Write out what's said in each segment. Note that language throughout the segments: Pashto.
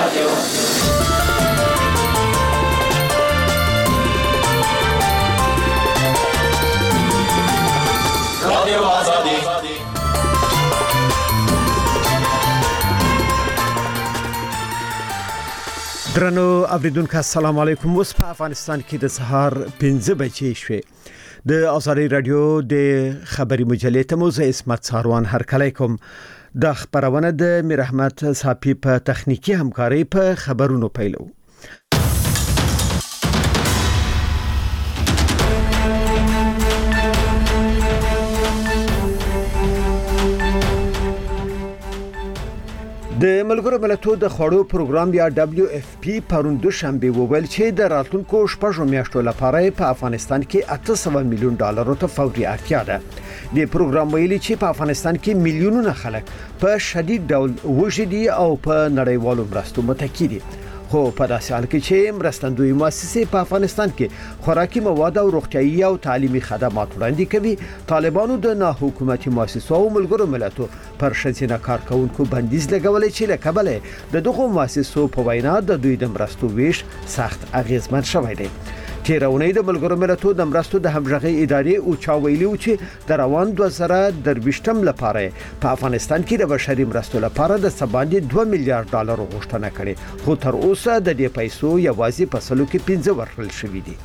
رادیو آزادی. درنو اوریدونکو السلام علیکم. اوس په افغانستان کې د سهار 5 بجې شوې. د آزادی رادیو د خبري مجلې ته مو زه اسمت ساروان هرکلی کوم. د خبرونه د میر احمد صافی په تخنیکی همکاري په خبرونو پیلو. د ملګرو ملتونو د خوړو پروګرام یا WFP پرون دوشنبه وویل چې د راتلونکو شپږو میاشتو لپاره په افغانستان کې 800 میلیون ډالرو ته فوري اړتیا ده. د پروګرام ویلي چې په افغانستان کې میلیونونه خلک په شدید ډول وږي دي او په نړیوالو مرستو متکی دي. خو په داسې حال کې چې مرستندوی مؤسسې په افغانستان کې خوراکي مواد او روغتیايي او تعلیمي خدمات وړاندې کوي، طالبانو د ناحکومتي مؤسسو او ملګرو ملتونو پر شذینه کارکونکو بندیز لګولې چې له کبله د دغو مؤسسو په وینا د دوی د مرستو ویش سخت اغیزمن شوی دی. تیرونی د ملګرو ملتونو د مرستو د همغږي ادارې او چا ویلي چې د روان 2023 لپاره په افغانستان کې د بشري مرستو لپاره د سباندې 2 میلیارډ ډالر غوښتنه کړې، خو تر اوسه د دې پیسو یوازې په سلو کې 15 ورکړل شوې دي.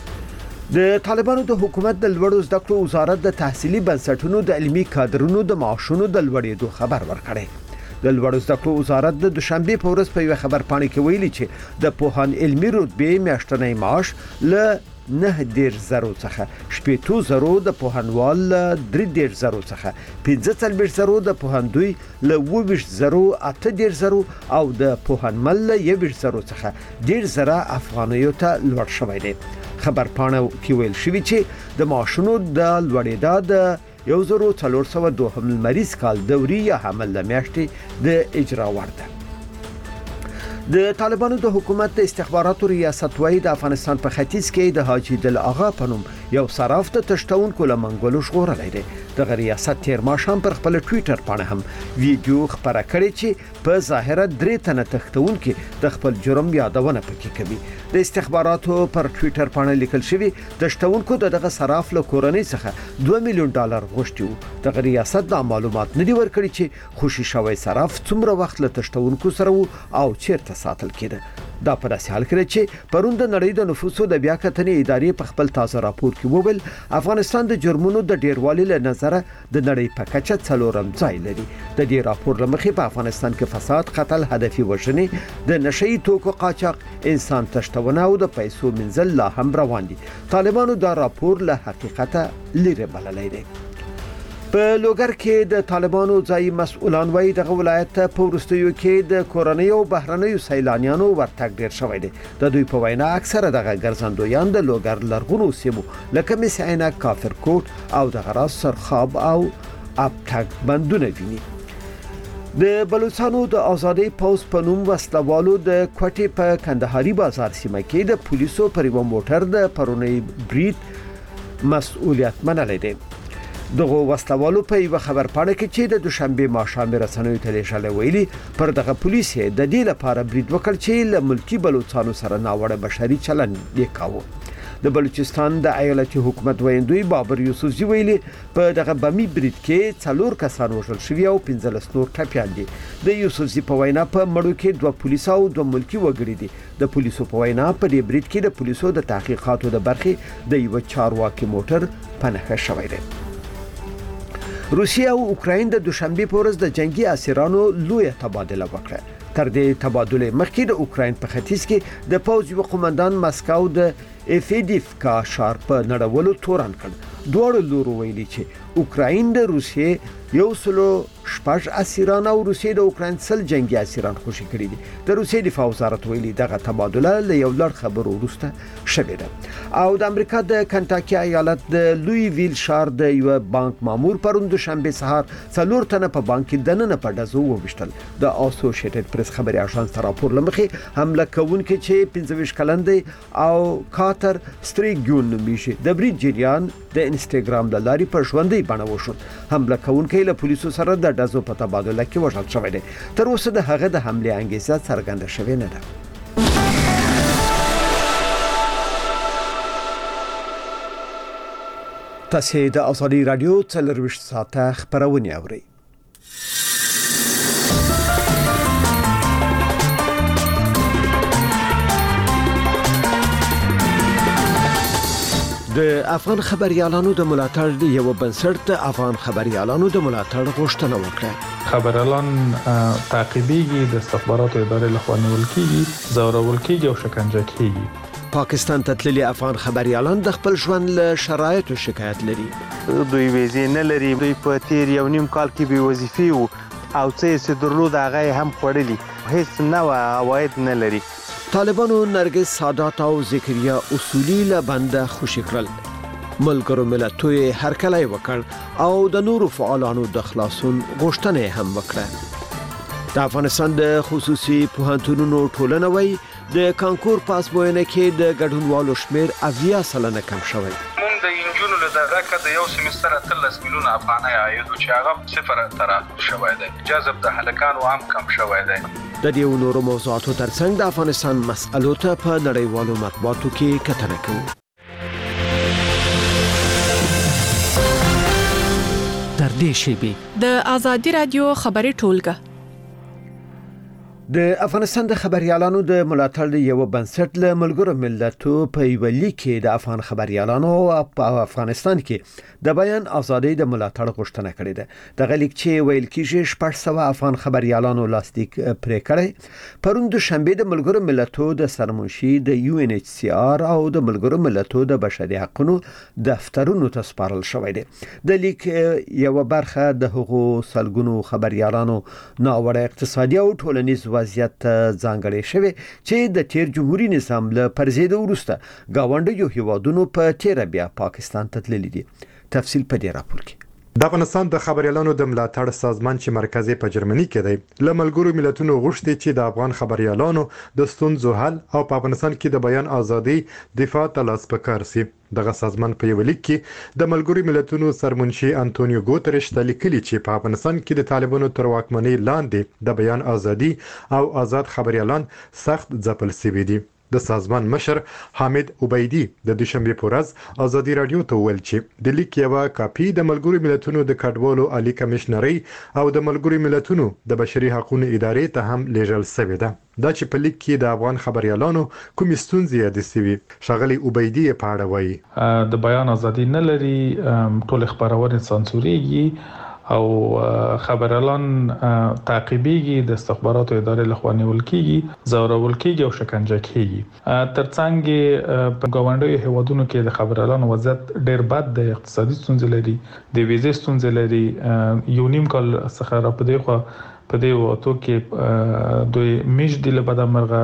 د طالبانو د حکومت د لوړو زده کړو وزارت د تحصیلي بنسټونو د علمي کادرونو د معاشونو د لوړېدو خبر ورکړی. د لوړو زده کړو وزارت د دوشنبه په ورځ په یو خبرپاڼه کې ویلي چې د پوهان علمي رتبه میاشتنی معاش له 9.0 څخه 8.0 د پوهنوال 3.0 څخه 15.0 د پوهندوی له 20.0 8.0 او د پوهنمل له 1.0 څخه 1.0 افغانیو ته لوړ شوی دی. خبرپاڼه کې ویل شوی چې د معاشونو د لوړېدا د 1402 مریض کال دوري یا حمل لمیاشتې د اجرا ورده. د طالبانو د حکومت د استخباراتو ریاست وای د افغانستان په ختیځ کې د حاجی دل آغا پنوم یو صراف ته تشتونکو لمنګولو شغورلای دی. د ریاست تیر ماشام پر خپل ټوئیټر باندې هم ویډیو خبره کړې چې په ظاهره درې تنه تختونکو د خپل جرم یادونه پکې کوي. د استخباراتو پر ټوئیټر باندې لیکل شوی تشتونکو دغه صراف له کورنۍ څخه 2 میلیون ډالر غوښتي. د ریاست د معلومات نه دی ورکړي چې خوشي شوی صراف څومره وخت له تشتونکو سره او چیرته ساتل کېده. دا په داسې حال کې چې پروند نړۍ د نفوسو د بیا کتنې ادارې په خپل تازه راپور کې وویل افغانستان د جرمونو د ډیروالي له نظره د نړۍ په کچه څلورم ځای لري. د دې راپور لمخې په افغانستان کې فساد، قتل، هدفي وژنې، د نشئی توکو قاچاق، انسان تشتونه او د پیسو منزل لا هم روان دي. طالبانو دا راپور له حقیقته لري بللی دی. په لوګر کې د طالبانو ځای مسؤلان وایي دغه ولایت په ورستیو کې د کورنۍ او بهرنیو سیلانیانو ورتګ ډیر شوی دی. د دوی په وینا اکثره دغه ګرځندویان د لوګر لرغونو سیمو لکه مس عینک، کافرکوټ او د غراس سرخاب او ابتګ بندونه ویني. د بلوچستان د آزادۍ پوز په نوم وسلوالو د کوټې په کندهاري بازار سیمه کې د پولیسو پر یو موټر د پرونی برید مسؤلیت منلی دی. دغه وسلوالو په یو خبرپاڼه کې چې د دوشنبه ماښام رسنیو ته لیږل ویلي پر دغه پولیس د دې لپاره برید وکړ چې له ملکی بلوچستانو سره ناوړه بشري چلند وکاوه. د بلوچستان د ایالتي حکومت ویندوی بابر یوسفزی ویلي په دغه بمی برید کې 4 کسان وژل شوي او 15 نور ټپیان دي. د یوسفزی په وینا په مړو کې 2 پولیس او 2 ملکی وګړي دي. د پولیسو په وینا په دې برید کې د پولیسو د تحقیقاتو د برخې د یو چارواکي موټر په نښه شوی دی. روسیه او اوکراین د دوشنبه په ورځ د جنگي اسیرانو لوی تبادله وکړه. تر دې تبادله مخکې د اوکراین په ختیځ کې د پوځ یو قومندان مسکو د افیدیفکا ښار په نړولو تورن کړ. دوه لورو ویلي چې اوکراین د روسیې یو سلو شپږ اسیران او روسیې د اوکراین سل جنگي اسیران خوشي کړي دي. د روسیې دفاع وزارت ویلي دغه تبادله له یو لړ خبرو وروسته شوې ده. او د امریکا د کنټاکی ایالت د لوی ویل ښار د یو بانک مامور پروند دوشنبه سهار 4 تنه په بانک کې دننه په دزو ووشتل. د اسوسییټډ پریس خبري اژانس راپور لمخې حمله کوونکي چې 25 کلن دی او کاتر ستریګون نومیږي د برید جریان د انستګرام د لارې په ژوندۍ بڼه وشو. حمله کوونکی له پولیسو سره د ډزو په تبادله کې وژل شوی دی. تر اوسه د هغه د حملې انګیزه څرګنده شوې نه ده. تاسو د ازادي رادیو 24 ساعته خبرونه اورئ. د افغان خبريالانو د ملاتړ یو بنسټ د افغان خبريالانو د ملاتړ غوښتنه وکړه. خبريالان تعقیبېږي، د استخباراتو ادارې لخوا نیول کېږي، ځورول کېږي او شکنجه کېږي. پاکستان ته تللي افغان خبريالان د خپل ژوند له شرایطو شکایت لري. دوی ویزې نه لري، دوی په تیر یو نیم کال کې به وظیفې وو او څه یې درلود هغه هم خوړلي، هیڅ نه عواید نه لري. طالبانو نرګس سادات او ذکریا اصولي له بنده خوشی کړل. ملګرو ملتونو هرکلی وکړ او د نورو فعالانو د خلاصون غوښتنه هم وکړه. د افغانستان د خصوصي پوهنتونونو ټولنه وایي د کانکور پاسبوینه کې د ګډونوالو شمیر 80% کم شوی. مونږ د انجونو له دغه د یو سمستر 13 میلیون افغانۍ عاید چې هغه 0 تراخور شوی دی. جذب د هلکانو هم کم شوی دی. د دې نورو موضوعاتو ترڅنګ د افغانستان مسألو ته په نړیوالو مطبوعاتو کې کتنه کوو. در دې شیبې د ازادي رادیو خبري ټولګه د افغانستان د خبريالانو د ملاتړ یو بنسټ له ملګرو ملتونو په یو لیک کې د افغان خبريالانو په افغانستان کې د بیان ازادۍ د ملاتړ غوښتنه کړې ده. د غلیک چې ویل کېږي 600 افغان خبريالانو لاسلیک پرې کړی. پرون د شنبه د ملګرو ملتونو د سرمنشي د UNHCR او د ملګرو ملتونو د بشري حقوقو دفترونو ته سپارل شوی دی. د لیک یو برخه د حقوقو سلګونو خبريالانو ناوړه اقتصادي او ټولنیز وضعیت ځانګړی شوی چې د تیر جمهوریت نظام له پرځېدو وروسته گاونډیو هیوادونو په تیر بیا پاکستان ته تللی دي. تفصیل په دې راپور کې. د افغانستان د خبريالانو د ملاتړ سازمان چې مرکزي په جرمني کې دی له ملګرو ملتونو غوښتي چې د افغان خبريالانو د ستونزو حل او په افغانستان کې د بیان ازادي دفاع ته لاس پکار سي. دغه سازمان په یو لیک کې د ملګرو ملتونو سرمنشي انټونیو ګوتریش ته لیکلي چې په افغانستان کې د طالبانو تر واکمنۍ لاندې د بیان ازادي او آزاد خبريالان سخت ځپل شوي دي. د سازمان مشر حامد عبیدی د دوشنبه په ورځ ازادي رادیو ته ویل چې د لیک یو کاپی د ملګرو ملتونو د کډوالو عالی کمشنري او د ملګرو ملتونو د بشري حقوقو ادارې ته هم لیږل شوی ده. دا چې په لیک کې د افغان خبريالانو کومې ستونزې یادې شوي. ښاغلی عبیدی په اړه وایي د بیان ازادي نه لري، ټول خبرونه سانسورېږي او خبريالان تعقیبېږي، د استخباراتو ادارې لخوا نیول کېږي، ځورول کېږي او شکنجه کېږي. ترڅنګ په ګاونډیو هیوادونو کې د خبريالانو وضعیت ډېر بد دی، اقتصادي ستونزې لري، د ویزې ستونزې لري. یو نیم کال څخه را پدې خو په دې وته کې دوی میشد له بده مرغه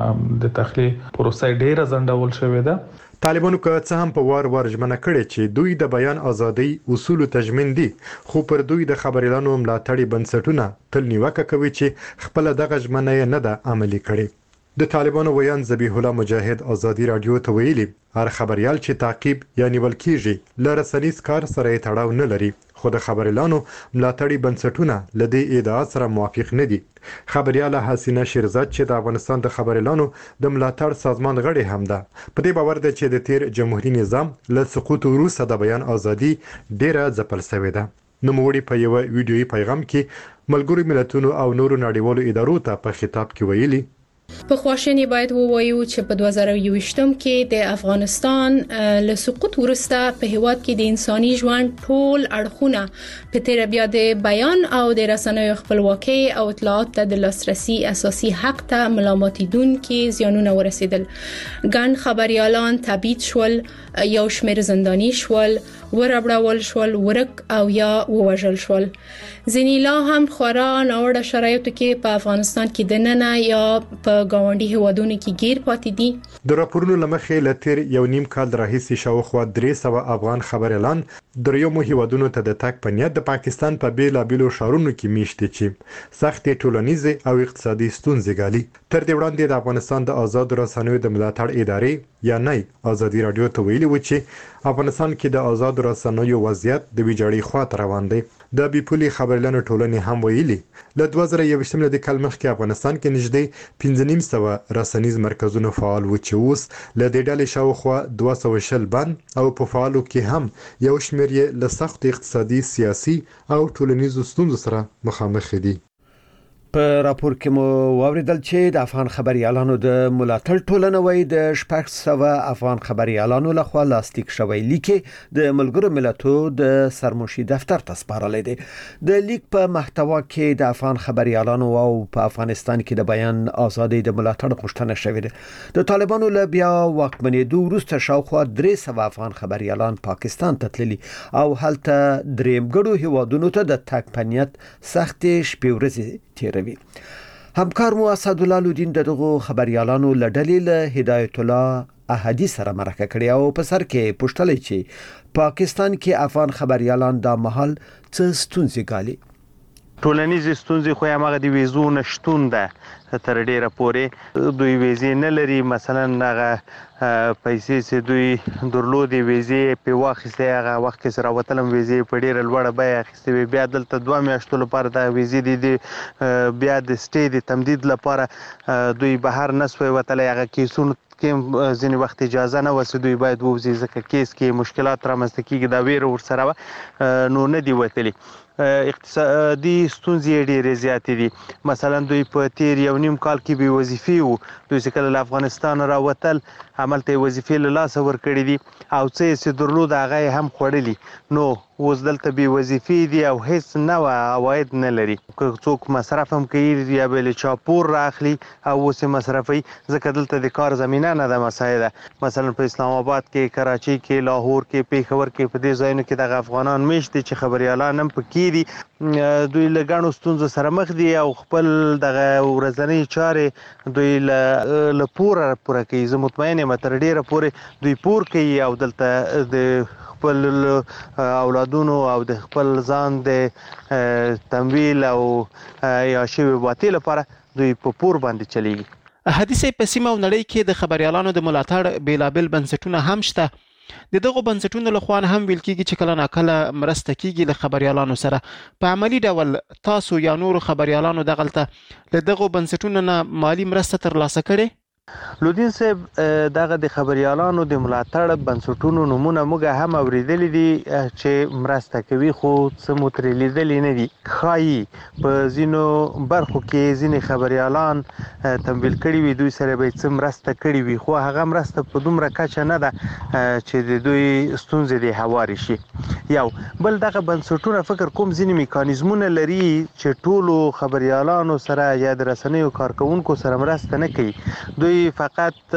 د تخلیه پروسې ډېره ځنډول شوې ده. طالبانو که څه هم په وار ژمنه کړې چې دوی د بیان ازادۍ اصول تضمین دي، خو پر دوی د خبريالانو ملاتړي بنسټونه تل نیوکه کوي چې خپل دغه ژمنه نه ده عملي کړې. د طالبانو ویان ذبیح الله مجاهد ازادي رادیو ته ویلي هر خبريال چې تعقیب یا نیول کیږي ل رسنیز کار سره تړاو نه لري، خو د خبريالانو ملاتړي بنسټونه ل دې ادعا سره موافق نه دي. خبرياله حسینه شیرزاد چې د افغانستان د خبريالانو د ملاتړ سازمان غړي هم ده، په دې باور ده چې د تیر جمهوریت نظام له سقوط وروسته د بیان ازادي ډیره ځپل شوې ده. نوموړي په یو ویډیويي پیغام کې ملګرو ملتونو او نورو نړیوالو ادارو ته په خطاب کې ویلي په خواشینی باید ووایو چې په 2021م کې د افغانستان له سقوط وروسته په هیواد کې د انساني ژوند ټول اړخونه په تیر بیا د بیان او د رسنیو خپلواکي او اطلاعات ته د لاسرسي اساسي حق ته ملامتیدونکو زیانونه ورسېدل. ګڼ خبريالان تبعید شول، یو شمېر زنداني شول، وربړول شول، ورک او یا ووژل شول. ځینې لا هم خورا ناوړه شرایطو کې په افغانستان کې دننه یا په گاونډي هیوادونو کې گیر پاتې دي. د راپورونو لمخې لتر یو نیم کال راهیسې شاوخوا 300 افغان خبريالان دریمو هیوادونو ته د تګ په نیت د پاکستان په بیلابیلو ښارونو کې میشته چې سختې ټولنیزې او اقتصادي ستونزې ګالي. تر دې وړاندې د افغانستان د آزاد رسنیو د ملاتړ ادارې یا نه ازادي رادیو ته ویلي و چې افغانستان کې د آزاد رسنیو وضعیت د ویجاړۍ خواته روان دی. د بیپولي خبريالانو ټولنې هم ویلي له 2021 د کال مخکې افغانستان کې نږدې 1500 رسنیز مرکزونه فعال و چې اوس له دې ډلې شاوخوا 220 بند او په فعالو کې هم یو شمېر یې له سخت اقتصادي، سیاسي او ټولنیزو ستونزو سره مخامخ دي. په راپور کې مو واوریدل چې د افغان خبريالانو د ملاتړ ټولنه وای د 600 افغان خبريالانو لخوا لاستیک شوی لیک د ملګرو ملتونو د سرمشي دفتر ته سپارل دي. د لیک په محتوا کې د افغان خبريالانو او په افغانستان کې د بیان ازادي د ملاتړ غوښتنه شوې ده. د طالبانو له بیا واکمنېدو وروسته شاوخوا 300 افغان خبريالان پاکستان ته تللي او هلته درېمګړو هیوادونو ته د تګ پنیت سختې شپې ورځې تیروي. همکار مو اسد الله الدین دغه خبريالانو لړل هدایت الله احدی سره مرکه کړی او په سر کې پوښتلې چې پاکستان کې افغان خبريالان د محل څه ستونزې ګالي. ټولنیزې ستونزې خو هغه د ویزو نشټون ده تر ډیره پورې دوی ویزې نه لري. مثلا هغه پیسې چې دوی درلودې ویزې په واخیسته هغه وخت کې سره وتلم ویزې په ډیره لوړه بیه اخیستې بیا دلته 2 میاشتو لپاره د ویزې د بیا د سټې د تمدید لپاره دوی بهر نسوي وتل. هغه کیسونه کې ځینې وخت اجازه نه وسه دوی باید ووزي ځکه کیس کې مشکلات رامنځته کیږي دا ویره ورسره نو نه دی وتلی. اقتصادي ستونزې ډېرې زیاتې دي. مثلا دوی په تیر 1.5 کال کې بې وظیفې وو. دوی چې کله له افغانستان راوتل هملته وظیفې له لاسه ورکړې دي او څه یې درلود هغه یې هم خوړلي. نو اوس دلته بې وظیفې دي او هیڅ نوع عواید نه لري. که څوک مصرف هم کوي یا به له چا پور راخلي او اوس یې مصرفوي ځکه دلته د کار زمینه نه ده مساعده. مثلا په اسلام آباد کې، کراچۍ کې، لاهور کې، پېښور کې په دې ځایونو کې دغه افغانان میشت دي چې خبريالان هم پکې دي. دوی له ګڼو ستونزو سره مخ دي او خپل دغه ورځنۍ چارې دوی له پوره کوي. زه مطمئن یم تر ډیره پورې دوی پور کوي او دلته د خپل اولادونو او د خپل ځان د تمویل او یا شوی باطل لپاره دوی په پور باندې چلیږي. حدیث په سیمه او نړۍ کې د خبريالانو د ملاتړ بیلابل بنسټونه هم شته. د دغه بنسټونو له خوا هم ویل کیږي چې کله ناکله مرسته کیږي له خبريالانو سره. په عملی ډول تاسو یا نور خبريالانو دغلته له دغه بنسټونو نه مالی مرسته ترلاسه کړي؟ لودین صاحب دغه د خبريالانو د ملاتړ بنسټونو نمونه موږ هم اوریدلې دي چې مرسته کوي خو څه مو ترې لیدلې نه دي. ښایي په ځینو برخو کې ځینې خبريالان تمویل کړي وي دوی سره به څه مرسته کړي وي خو هغه مرسته په دومره کچه نه ده چې د دوی ستونزې دې هوارې شي. یو بل دغه بنسټونه فکر کوم ځینې میکانیزمونه لري چې ټولو خبريالانو سره یا د رسنیو کارکونکو سره مرسته نه کوي. دوی فقط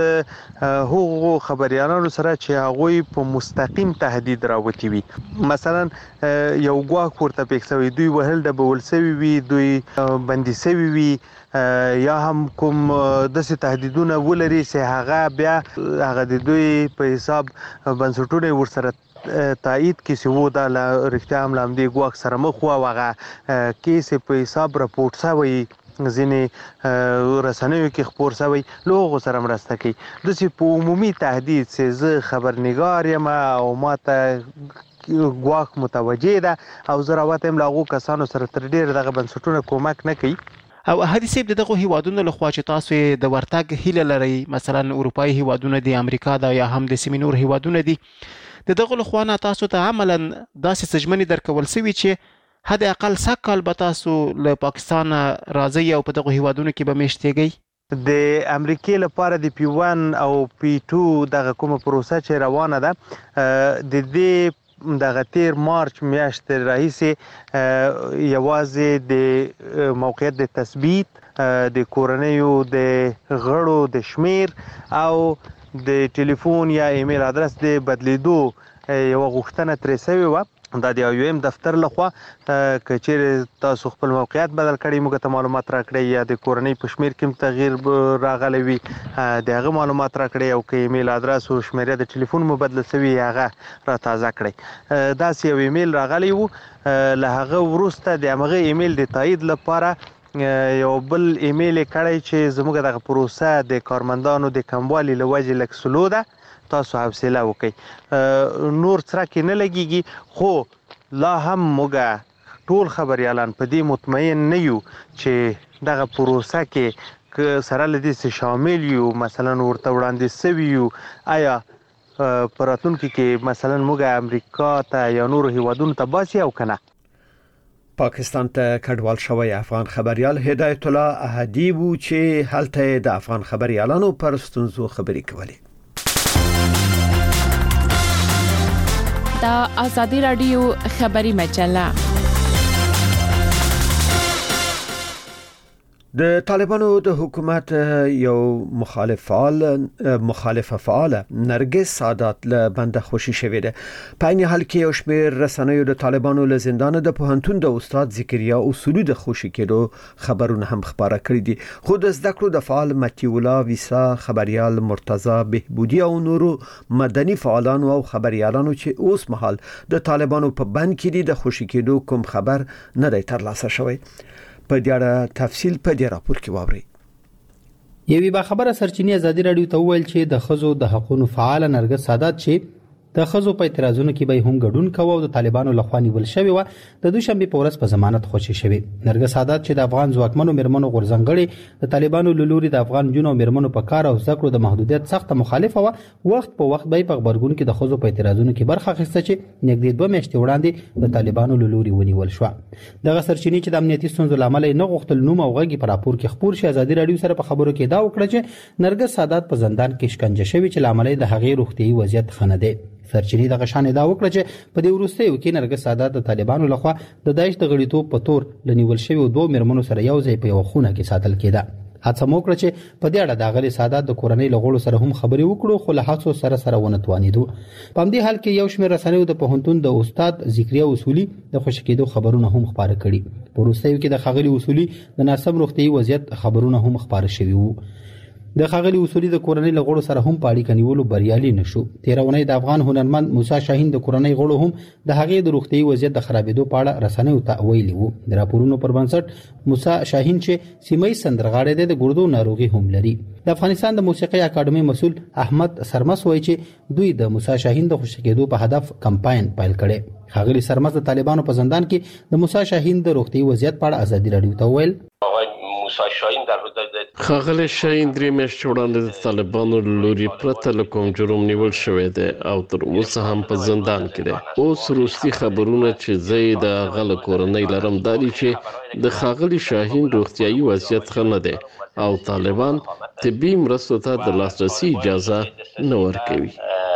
هغو خبريالانو سره چې هغوی په مستقیم تهدید راوتی وي. مثلا یو ګواښ ورته پېښ شوی دوی وهل ډبول شوي وي دوی بندي شوي وي یا هم کوم داسې تهدیدونه ولري چې هغه بیا هغه د دوی په حساب بنسټونه ورسره تایید کې چې وو دا رښتیا هم له همدې ګواښ سره مخ وو او هغه کیس په حساب راپورټ شوی ځینې رسنیو کې خپور شوی له هغو سره مرسته کوي. داسې په عمومي تهدید چې زه خبرنګار یم او ماته ګواښ متوجه ده او زه راوتم له هغو کسانو سره تر ډېره دغه بنسټونه کومک نه کوي. او احدی صاحب دغه هیوادونو له خوا چې تاسو د ورتګ هیله لرئ مثلا اروپایي هیوادونه دي، امریکا دا یا هم د سیمې نور هیوادونه دي، د دغه له خوا نه تاسو ته عملا داسې سجمنې درکول شوي چې حد اقل 100 کال به تاسو له پاکستان راځي او په دغه هیوادونو کې به میشتېږئ. د امریکای لپاره د P1 او P2 دغه کومه پروسه چې روانه ده د دې دغه تیر مارچ میاشتې راهیسې یوازې د موقعیت د تثبیت د کورنیو د غړو د شمیر او د ټلیفون یا ایمیل ادرس د بدلیدو یو غوښتنه ترې شوې وه دا د IOM دفتر لخوا کچېر تاسو خپل موقعیت بدل کړئ موږ ته معلومات راکړئ یا د کورنۍ په شمیر کې تغییر راغلی وي د هغه معلومات راکړئ او که ایمیل ادرس او شمیره د ټلیفون مو بدله شوي هغه را تازه کړئ داسې یو ایمیل راغلی وو له هغه وروسته د همغه ایمیل د تایید لپاره یو بل ایمیل کړی چې زموږ دغه پروسه د کارمندانو د کموالي له وجې لږ سلو ده تاسو حوصله وکړئ نور څرک نه لګیږي خو لا هم موږ ټول خبريالان په دې مطمئن نه یو چې دغه پروسه کې سره لدې څه شامل یو مثلا ورته وړاندې سوي یو آیا په راتلونکي کې مثلا موږ امریکا ته یا نورو هیوادونو ته باسي او کنه پاکستان ته کډوال شوی افغان خبريال هدایت الله احدی وو چې هلته د افغان خبريالانو پر ستونزو خبرې کولې د آزادی رادیو خبری مجله د طالبانو د حکومت یو مخالفه فعال نرګس سادات له بنده خوشي شوې ده په عین حال کې یو شمېر رسنیو د طالبانو له زندان د پوهنتون د استاد ذکریا اصولي د خوشي کېدو خبرونه هم خبره کړې دي خو د زده کړو د فعال متی الله ویسا خبريال مرتضی بهبودی او نورو مدني فعالانو او خبريالانو چې اوس مهال د طالبانو په بند کې دي د خوشي کېدو کوم خبر نه دی ترلاسه شوی په دې اړه تفصیل په دې راپور کې واورئ یوه با خبره سرچینی ازادي رادیو ته ویل چې د خزو د حقوقو فعال نرګس سادات چې د خزو په اعتراضونو کې به هم ګډون کوي او د طالبانو لخوا نیول شوی و د دوشنبه په ورځ په ضمانت خوشي شوی نرګس سادات چې د افغان ځواکمنو مرمنو غورځنګړي د طالبانو لوري د افغان جنو مرمنو په کار او ذکر د محدودیت سخت مخالفه و وخت په وخت به په خبرګون کې د خزو په اعتراضونو کې برخه اخیسته چې نږدې 2 میاشتې وړاندې د طالبانو لوري ونیول شو دغه سرچینی چې د امنیتي ستونزو لامل نه غوښتل نوم او غږی پر راپور کې خبر شي ازادي رادیو سره په خبرو کې دا وکړه چې نرګس سادات په زندان کې شکنجه شوی چې لامل د هغې روغتيایي وضعیت خنه دی سرچینی د غشانې دا وکړه چې په دې وروستیو کې نرګس سادات د طالبانو لخوا د داعش د غړیتوب په تور لنیول شوی 2 مرمنو سره یو ځای په یو خونه کې ساتل کېده هڅه مو کړه چې په دې اړه د غلي سادات د کورنۍ لغړو سره هم خبرې وکړو خو له هڅو سره ونتوانیدو په همدې حال کې یو شمېر رسنیو د پوهنتون د استاد ذکریا اصولي د خوشی کېدو خبرونه هم خبره کړي په وروستیو کې د خغلی اصولي د ناسم روغتيایي وضعیت خبرونه هم خبره شوي وو د خغلی اصولي د کورنۍ لغړو سره هم پاړی کنيولو بریالي نشو 13 ونې د افغان هنرمند موسی شاهین د کورنۍ غړو هم د هغې د روغتيایي وضعیت د خرابېدو په اړه رسنیو ته ویلي وو د راپورونو پر بنسټ موسی شاهین چې سیمې سندرغاړی د ګردو ناروغي هم لري د افغانستان د موسیقي اکاډمي مسول احمد سرمس وایي چې دوی د موسی شاهین د خوشی کېدو په هدف کمپاین پیل کړي خغلی سرمس د طالبانو په زندان کې د موسی شاهین د روغتيایي وضعیت په اړه ازادي رادیو ته ویل موسی شاهین در خغلی شاهین درې میاشتې وړاندې د طالبانو لوري پرته له کوم جرم نیول شوی دی او تر اوسه هم په زندان کې دی اوس وروستي خبرونه چې زه د غل کورنۍ لرم دا دي چې د خغلی شاهین روغتيایي وضعیت ښه نه دی او طالبان طبي مرستو ته د لاسرسي اجازه نه ورکوي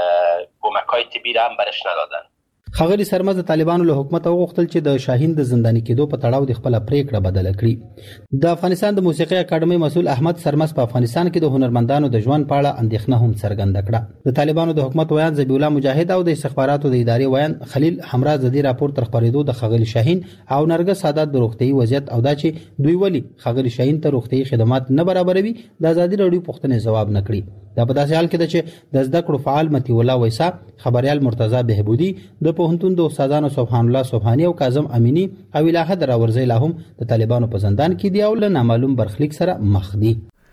کمک‌های طبی را هم برش ندادن خغلی سرمز د طالبانو له حکومت وغوښتل چې د شاهین د زنداني کېدو په تړاو د خپل پریکړه بدل کړي د افغانستان د موسیقي اکاډمي مسول احمد سرمز په افغانستان کې د هنرمندانو د ژوند په اړه اندېښنه هم څرګنده کړه د طالبانو د حکومت ویان ذبیح الله مجاهد او د استخباراتو د ادارې ویان خلیل همراز د دې راپور تر خبرېدو د خغلی شاهین او نرګس سادات د روغتيایي وضعیت او دا چې دوی ولی خغلی شاهین ته روغتيایي خدمات نه برابروي د ازادي رادیو پوښتنې ځواب نه کړي دا په داسې حال کې ده چې د زده کړو فعال متی الله ویسا خبريال مرتضی بهبودی د پوهنتون د استادانو سبحان الله سبحانی او کاظم امینی او الهه دراورزی له هم د طالبانو په زندان کې دی او له نامعلوم برخلیک سره مخ دي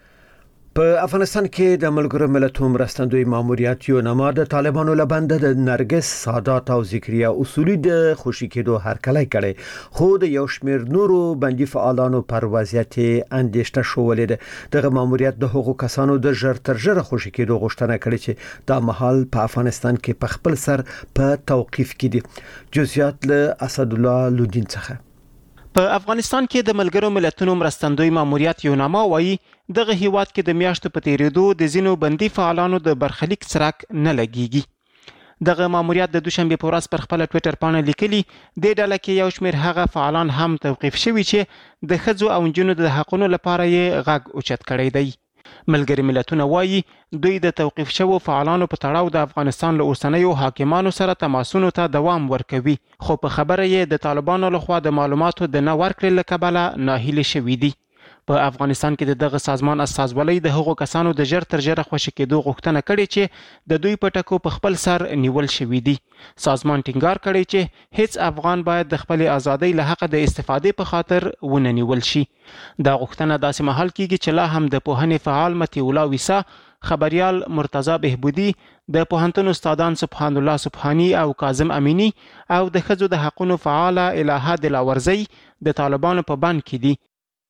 په افغانستان کې د ملګرو ملتونو مرستندوی ماموریت یو نما د طالبانو لبند د نرګس سادات او ذکریا اصولي د خوشی کېدو هرکلی کړي خو د یو شمېر نورو بندي فعالانو پر وضعیت اندېښنه شولې دغه ماموریت د حقوقو کسانو د ژر تر ژره خوشی کېدو غوښتنه کړې چې د محل په افغانستان کې په خپل سر په توقيف کې دي جزئیات له اسد الله لودین څخه په افغانستان کې د ملګرو ملتونو مرستندوی ماموریت یو نامه وایي دغه هیواد کې د میاشتو په تیریدو د ځینو بندي فعالانو د برخلیک څرک نه لګیږي دغه ماموریت د دوشنبه په ورځ پر خپل ټوئیټر باندې لیکلي د ډله کې یو شمېر هغه فعالان هم توقيف شوي چې د ښځو او نجونو د حقوقو لپاره یې غږ اوچت کړی دی ملګري ملتونه وایي دوی د توقیف شوو فعالانو په تړاو د افغانستان له اوسنیو حاکمانو سره تماسونو ته دوام ورکوي، خو په خبره یې د طالبانو لخوا د معلوماتو د نه ورکړې له کبله ناهیلې شوي دي. په افغانستان کې د دغه سازمان استازولۍ د هغو کسانو د ژر تر ژره خوشي کېدو غوښتنه کړې چې د دوی په ټکو په خپل سر نیول شوي دي. سازمان ټینګار کړی چې هیڅ افغان باید د خپلې ازادۍ له حقه د استفادې په خاطر ونه نیول شي. دا غوښتنه داسې مهال کېږي چې لا هم د پوهنې فعال مطیع الله ویسا، خبریال مرتضی بهبودي، د پوهنتون استادان سبحان الله سبحانی او کاظم امینی او د ښځو د حقونو فعاله الهه دلاورزی د طالبانو په بند کې دي.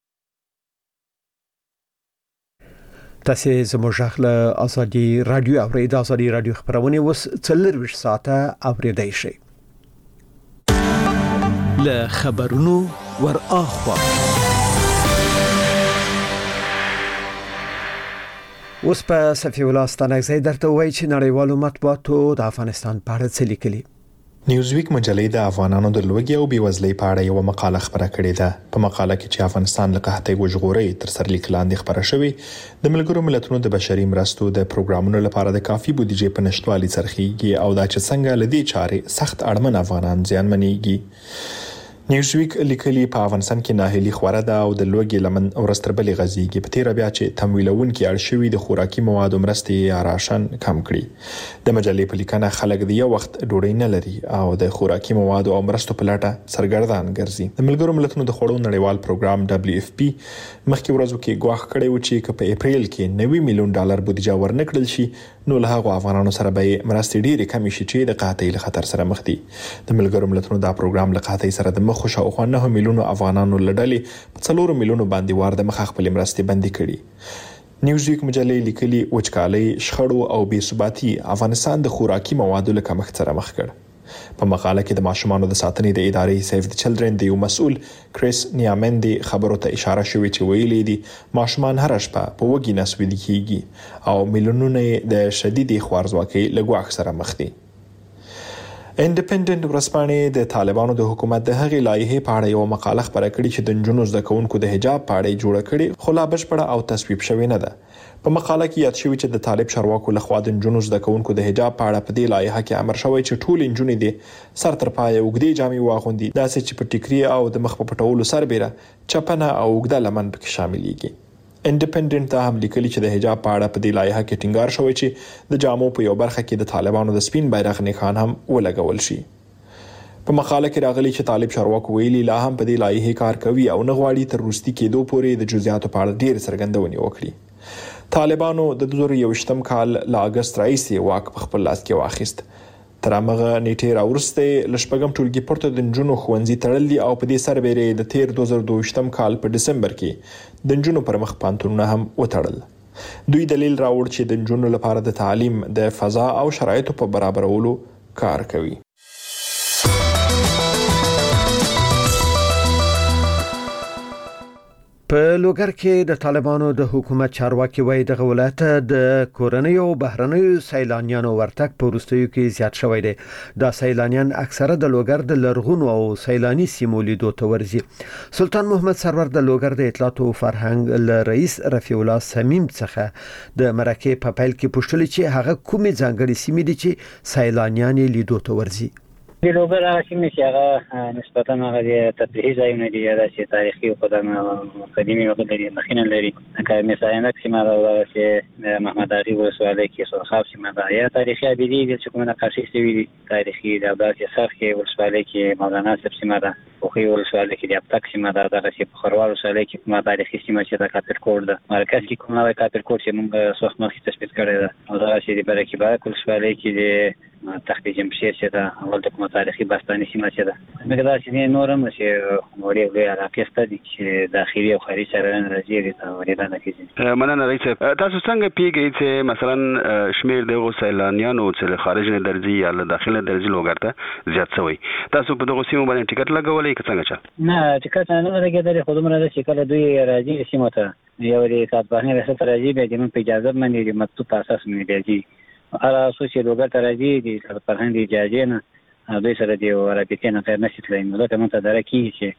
تاسو زموږ غږ له ازادي رادیو او د ازادي رادیو خبرونه اوس 24 ساعته اوریدای شئ. له خبرونو ور اخوا اوس په صفي ولاستانه ځای درته وایي چې نړیوالو مطبوعاتو د افغانستان په اړه څه لیکلي. نیوزویک مجلې د افغانانو د لوږې او بېوزلۍ په اړه یو مقاله خبره کړې ده. په مقاله کې چې افغانستان له قحطۍ وژغوري تر سرلیک لاندې خبره شوې د ملګرو ملتونو د بشري مرستو د پروګرامونو لپاره د کافي بودیجې په نشټوالي څرخیږي او دا چې څنګه لدی چارې سخت اړمن افغانان زیانمنېږي. نیوزویک لیکلي په افغانستان کې ناهیلي خوره ده او د لوږې لمن ورستربلې غزيږي. په تیر بیا چې تمویلونکو اړ شوی د خوراکي موادو مرستې یا راشن کم کړي. د مجلې په لیکنه خلک د یو وخت ډوډۍ نه لري او د خوراکي موادو او مرستو په لټه سرګردان ګرځي. د ملګرو ملتونو د خوړو نړیوال پروګرام WFP مخکې ورځو کې ګواښ کړی و چې په اپریل کې $90 میلیون بودیجه ورنکړل شي نو له هغو افغانانو سره به مرستې ډېرې کمې شي چې د قحطۍ له خطر سره مخ دي. د ملګرو ملتونو دا پروګرام له قحطۍ سره د مخ شاوخوا 9 میلیونو افغانانو لړلې په 4 میلیونو باندې وار د مخ خپل مرستې بندي کړي. نیوزویک مجلې لیکلي وچکالۍ، شخړو او بې ثباتي افغانستان د خوراکي موادو له کمښت سره مخ کړ. په مقاله کې د ماشومانو د ساتنې د ادارې سیف د چلډرن د یو مسؤل کریس نیامندي خبرو ته اشاره شوې چې ویلي دي ماشومان هر شپه په وږي نس ویده کیږي او میلیونونه د شدیدې خوارځواکۍ له ګواښ سره مخ دي. انډیپندنت ورځپاڼې د طالبانو د حکومت د هغې لایحې په اړه یو مقاله خبره کړې چې د نجونو زده کوونکو د حجاب په اړه جوړه کړې خو لا بشپړه او تصویب شوې نه ده. په مقاله کې یاد شوی چې د طالب چارواکو لخوا د نجونو زده کوونکو د حجاب په اړه په دې لایحه کې امر شوی چې ټول نجونې د سر تر پایه اوږدې جامې واغوندي، داسې چې په ټیکري او د مخ په پټولو سربېره چپنه او اوږده لمن پکې شاملېږي. انډیپندنت ته هم لیکلي چې د حجاب په اړه په دې لایحه کې ټینګار شوی چې د جامو په یو برخه کې د طالبانو د سپین بیرغ نښان هم ولګول شي. په مقاله کې راغلي چې طالب چارواکو ویلي لا هم په دې لایحه کار کوي او نه غواړي تر وروستي کېدو پورې د جزئیاتو په اړه ډېر څرګندونې وکړي. طالبانو د 2021 کال له اگست راهیسې واک په خپل لاس کې واخیست. تر هغه نیټه راورسته لشپږم ټولګي پورته د نجونو ښوونځي تړلي او په دې سربېره د تیر 2022 کال په دسمبر کې د نجونو پر مخ پانتونونه هم وتړل. دوی دلیل راوړ چې د نجونو لپاره د تعلیم د فضا او شرایطو په برابرولو کار کوي. په لوګر کې د طالبانو د حکومت چارواکي وایي د ولایت د کورنۍ او بهرنیو سیلانیانو ورتګ په وروستیو کې زیات شوی دی. دا سیلانیان اکثره د لوګر د لرغونو او سیلاني سیمو لیدو ته ورځي. سلطان محمد سرور د لوګر د اطلاعات او فرهنګ ل رئیس رفیع الله سمیم څخه د مرکه په پیل کې پوښتنه چې هغه کومې ځانګړي سیمې دي چې سیلانیان لیدو ته ورځي. د لوګر هغه سیمې چې هغه نسبتاً هغه د تفریحي ځایونه دي یا د تاریخي او قدیمي وخت لري مخینه لري لکه مثلا سیمه دا چې محمد علي ولسوالۍ کې سرخاب سیمه دا یا تاریخي ابدي چې کومه نقاشي شوی دي تاریخي د عباس یساف کې ولسوالۍ کې مولانا صاحب سیمه دا خو ولسوالۍ کې د ابتک سیمه دا دغه چې په خروار ولسوالۍ کې کومه تاریخي سیمه چې د کاپرکوټ ده مرکز کې کومه کاپرکوټ چې موږ څو مخکې تثبیت کړی ده او دا چې د برکې بارک ولسوالۍ کې د تخت جمشید چې دا اول د کومه تاریخي باستاني سیمه چې ده موږ دا چې نورم چې وړي وړي علاقې ستدي چې داخلي او خارجي سره راځي ته ورته نه کیږي. مننه رئیس تاسو څنګه پیږئ چې مثلا شمیر دغه سیلانیانو چې خارج نه درځي یا له داخله درځي لوګر ته زیات شوی تاسو په دغه سیمه باندې ټیکټ لګولې که څنګه چا؟ نه ټیکټ نه لګیدل خو دومره چې کله دوی راځي سیمه ته یو د ساتبانه رسټ راځي به د په اجازه باندې د مکتوب اساس مې راځي هغه سوچ لوګر ته راځي د فرهنګ اجازه نه دوی سره دی رابطه نه تر نشي تللی نو ته مونږ ته درکې چې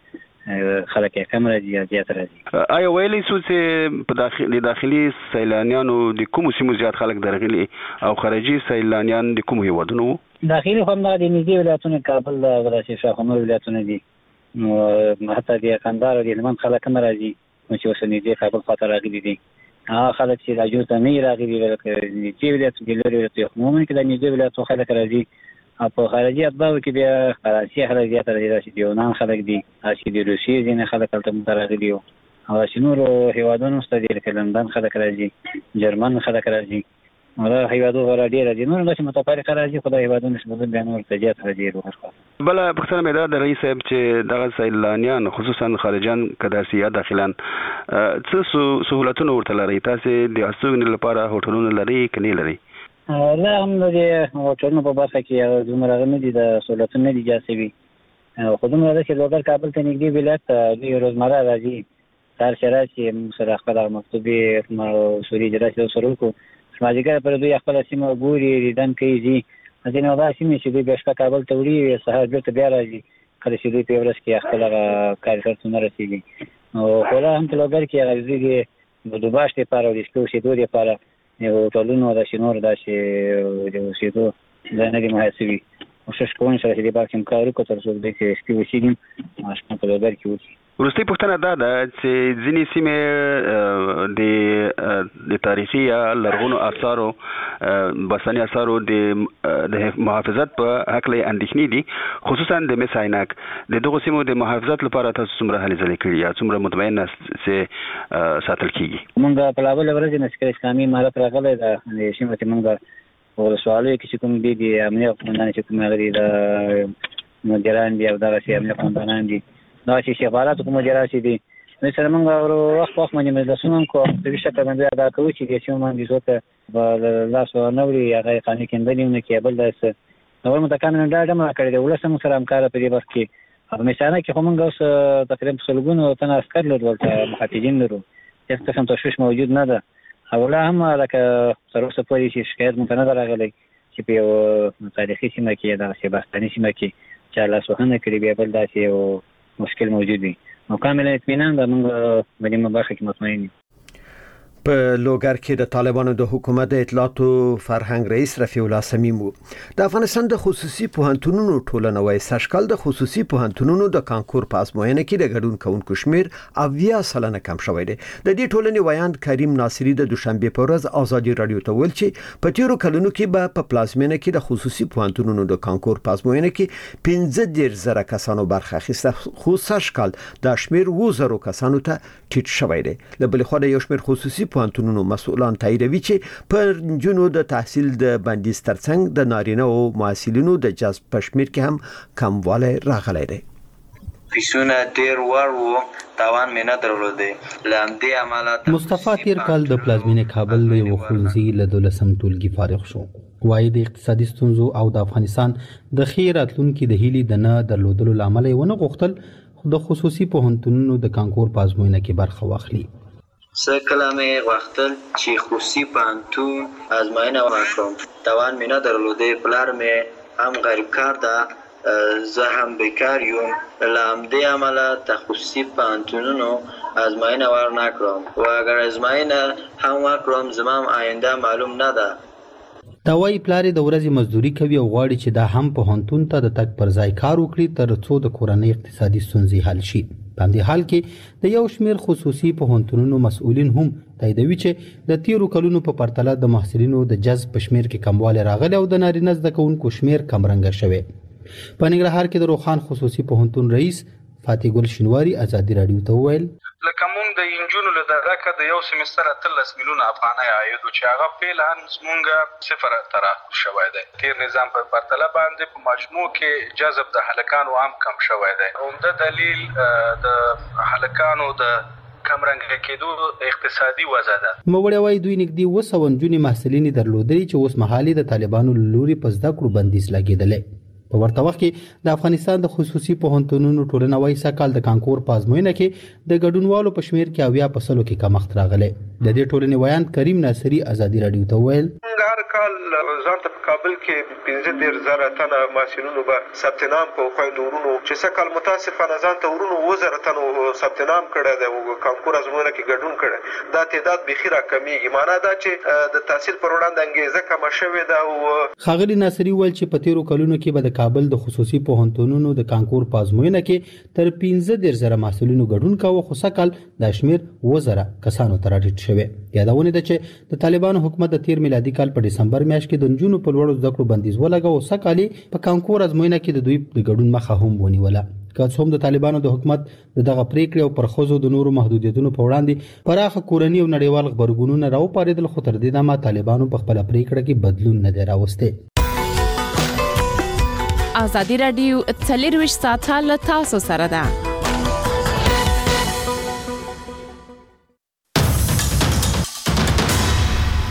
خلک یې کم راځي یا زیات راځي. آیا ویلی سو چې په داخلي سیلانیانو د کومو سیمو زیات خلک درغلي او خارجي سیلانیان د کومو هیوادونو وو؟ داخلي خو همدغه د نږدې ولایتونو کابل غلاسي شاخ عمر ولایتونه دي، نو حتی د کندهار او د هلمند خلک هم راځي چې اوس نږدې کابل خواته راغلي دي. هغه خلک چې راجو ته نه راغلي لکه نږدې ولایت کې لري ولایت خو موږ کې د نږدې ولایتونو خلک راځي. په خارجي اتباعو کې بیا فرانسې خلک زیات راځي، چې د یونان خلک دي، چې د روسیې ځینې خلک هلته موږ راغلي وو، او چې نورو هیوادونو څخه دي لکه لندن خلک راځي، جرمن خلک راځي، دا هیوادو غوړه ډیر دي. نور داسې متفرقه راځي، خو دا هیوادونه چې بیا نور ته زیات راځي. بله پوښتنه مې دا د رئیس صاحب چې دغه سیلانیان خصوصا خارجان که داسې یا داخلان څه سهولتونه ورته لرئ؟ تاسې د هستوګنې لپاره هوټلونه لرئ که نه لرئ؟ لا هم د هوټلونو په برخه کې دومره نه دي، د سهولتونه نه دي جاسبي، خو دومره ده چې لوګر کابل ته نږدې ولایت دوی روزمره راځي، سهار چې راشي موږ سره خپله مکتوبې اصولي اجرا چې سره وکړو، مازدیګر پر دوی خپله سیمه ګوري، لیدن کوي، ځي ځینې هغه سیمې چې دوی بیا شپه کابل ته وړي، سهار بېرته بیا راځي، کله چې دوی په ورځ کې خپل هغه کارګر ته نه رسېږي. خو دا هم په لوګر کې هغه دوی د دوباش دپاره او د شپې اوسېدو دپاره هوټلونو داسې نور داسې د اوسېدو ځای نه دي مهیا شوي. کوشش کوم چې د دې برخې هم کار وکړو تر څو دوی چې شپې اوسېږي شپه په لوګر کې اوسي. وروستۍ پوښتنه دا ده چې ځینې سیمې د تاریخي یا لرغونو آثارو بسني آثارو د محافظت په هکله اندېښنې دي، خصوصا د مس عینک. د دغو سیمو د محافظت لپاره تاسو څومره هلې ځلې کړي یا څومره مطمئن یاست چې ساتل کېږي؟ موږ په لاول ورځ نسکر اسلامي امارت راغلی ده، د سیمو چې موږ ولسوالیو کې چې کوم دي د امنیت قومندان چې کوم هغه دي د مدیران دي او دغسې امنیت قومندانان دي، دا چې سفارت کوم مدیران چې دي، نو سره موږ وخت باندې مجلسونه هم کوو، په دې شکل باندې ادا کوو چې د سیمو باندې څوک به لاس ورنه وړي، هغه قانوني کیندنې ونه کړي. بل داسې نور متکانو نه ډاډ هم راکړی دی، ولس هم سره همکاره په دې برخه کې. په مثانه کې خو موږ اوس تقریبا په سلګونو تنه عسکر لرو، ورته محافظین لرو، هېڅ قسم تشویش موجود نه ده، او لا هم لکه تر اوسه پورې چې شکایت موږ ته نه ده راغلی چې په یو تاریخي سیمه کې دغسې باستاني سیمه کې چا لاسوهنه کړې، بیا بل داسې یو مشکل موجود وي. نو کاملا اطمینان ده، موږ په دې برخه کې مطمئن یو. په لوګر کې د طالبانو د حکومت د اطلاعاتو فرهنګ رئیس رفیع الله صمیم د افغانستان د خصوصي پوهنتونونو ټولنه وایي سږکال د خصوصي پوهنتونونو د کانکور په ازموینه کې د ګډون کوونکو شمیر 80% کم شوی دی. د دې ټولنې وایند کریم ناصری د دوشنبه په ورځ آزادي رادیو ته ویل چې په تیرو کلونو کې به په پلازمینه کې د خصوصي پوهنتونونو د کانکور په ازموینه کې 15,000 کسانو برخه اخیسته، خو سږکال د شمیر 10,000 کسانو ته ټیټ شوی دی. له بل خوا د یو شمیر خصوصي پوهنتونونو مسؤلان تاییدوي چې پر جنونو د تحصیل د بندیز ترڅنګ د نارینه او محصلینو د جذب په شمیر کې هم کموالی راغلی دی. فیسونه ډیر ورو تاوان مې نه درلودی، لامدې عملات. مصطفی تیر کال د پلازمینه کابل له یو ښوونځي له 12 ټولګي فارغ شو. وايي د اقتصادي ستونزو او د افغانستان د خیر راتلونکي د هیلې د نه درلودلو لامل یې ونه غوښتل د خصوصي پوهنتونونو د کانکور په ازموینه کې برخه واخلي. زه کله مې غوښتل چې خصوصي پوهنتون ازموینه وکړم، توان مې نه درلودی، پلار مې هم غریب کار ده، زه هم بیکار یم، له همدې امله د خصوصي پوهنتونونو ازموینه ورنه کړم و اگر ازموینه هم وکړم زما آینده معلوم نه ده. دا وايي پلار د ورځې مزدوري کوي او غواړي چې دا هم پوهنتون ته د تګ پر ځای کار وکړي تر څو د کورنۍ اقتصادي ستونزې حل شي. په همدې حال کې د یو شمیر خصوصي پوهنتونونو مسؤلین هم تاییدوي چې د تیرو کلونو په پرتله د محصلینو د جذب په شمیر کې کموالی راغلی او د نارینه زده کوونکو شمیر کمرنګه شوی. په ننګرهار کې د روخان خصوصي پوهنتون رئیس فاتح ګل شینواری ازادي رادیو ته وویل لکه مونږ د انجونو له درکه د یو سمستر 13 میلیون افغانۍ عاید او چې هغه فعلا مونږ صفر تراکم شوی دی. تیر نظام په پرتله باندې په مجموع کې جذب د هلکانو هم کم شوی دی. عمده دلیل د هلکانو د کمرنګ کېدو اقتصادي وضع ده. موږ وایي دوی نږدې 200 جونې محصلین درلودلي چې اوس مهالي د طالبانو لوري په زده کړو بندیز لګیدلې. په ورته وخت کې د افغانستان د خصوصي پوهنتونونو ټولنه وایي سږکال د کانکور په ازموینه کې د ګډونوالو په شمیر کې 80% کې کمښت راغلی. د دې ټولنې وایند کریم ناصری ازادي رادیو ته ویل هر کال ځان ته په کابل کې 15000 تنه محصلینو به ثبت نام په خویندورونو چې سکل متاسفانه ځان ته ورونو 2000 تنه ثبت نام کړی دی او کانکور ازموینه کې ګډون کړی دا تعداد بخیره کمیږي معنا دا چې د تحصیل پر وړاندې انګیزه کم شوې ده. او خاغلی ناصری ول چې په تیرو کلونو کې به د کابل د خصوصي پوهنتونونو د کانکور په ازموینه کې تر 15000 محصلینو ګډون کاوه خو سکل د شمیر 2000 کسانو ته راټیټ شوی. یادونه ده چې د طالبانو حکومت د 13 میلادي کال په دسمبر میاشت کې د نجونو په لوړو زده کړو بندیز ولګاو او سکالي په کانکور ازموینه کې د دوی د ګډون مخه هم ونیوله. که څوم د طالبانو د حکومت دغه پریکړې او پر خوځو د نورو محدودیتونو په وړاندې پراخه کورنی او نړیوال خبرګونونه راوپاریدل خو تر دې دمه طالبانو په خپل پریکړه کې بدلون نه دی راوستی. ازادي رادیو 24 ساعته له تاسو سره ده.